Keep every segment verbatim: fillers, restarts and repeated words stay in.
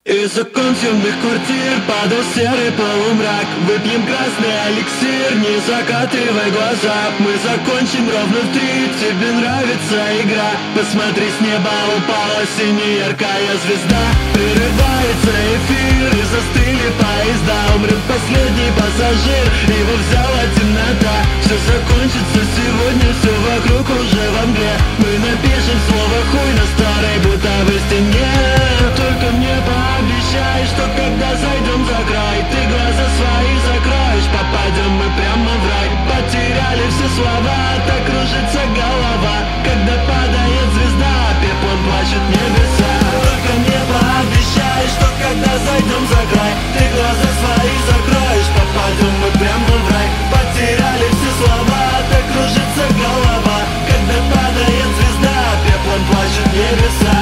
Из окон темных квартир падал серый полумрак. Выпьем красный эликсир, не закатывай глаза. Мы закончим ровно в три, тебе нравится игра. Посмотри, с неба упала синяя яркая звезда. Прерывается эфир и застыли поезда. Умрет последний пассажир, его взяла темнота. Все закончится сегодня, все вокруг уже во мгле. Мы напишем слово хуй на старой бутовой стене. Только мне пообещай, что когда зайдем за край, ты глаза свои закроешь, попадем мы прямо в рай. Потеряли все слова, так кружится голова. Когда падает звезда, пеплом плачут небеса. Только мне пообещай, что когда зайдем за край, ты глаза свои закроешь, попадем мы прямо в рай. Потеряли все слова, так кружится голова. Когда падает звезда, пеплом плачут небеса.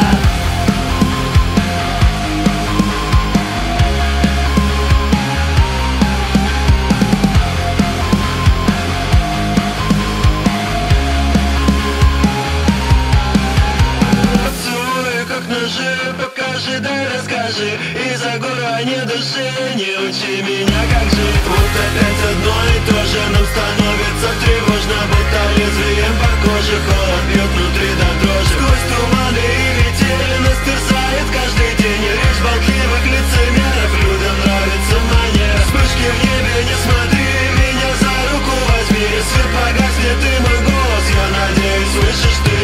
Покажи, дай расскажи, из-за гора не души, не учи меня как жить. Вот опять одно и то же нам становится тревожно, будто лезвием по коже холод бьет внутри до дрожи. Сквозь туманы и метели нас терзает каждый день. Речь болтливых лицемеров, людям нравится манера. Вспышки в небе, не смотри, меня за руку возьми. Свет погаснет и мой голос, я надеюсь, слышишь ты.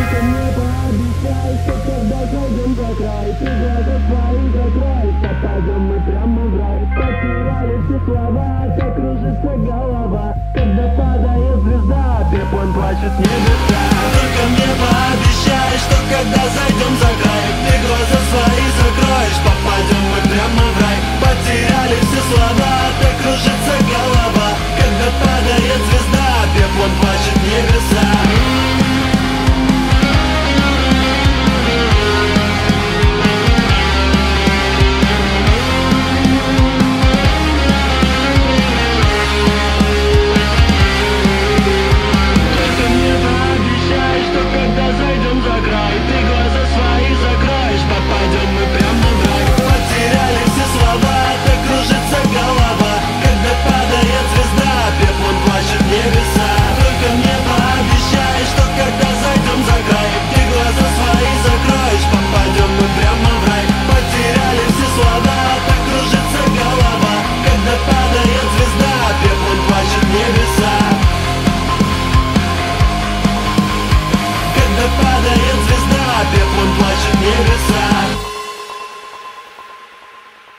Ты глаза свои закрой, попадем мы прямо в рай. Потеряли все слова, так кружится голова. Когда падает звезда, пеплом плачут небеса. Только мне пообещай, что когда зайдем за край,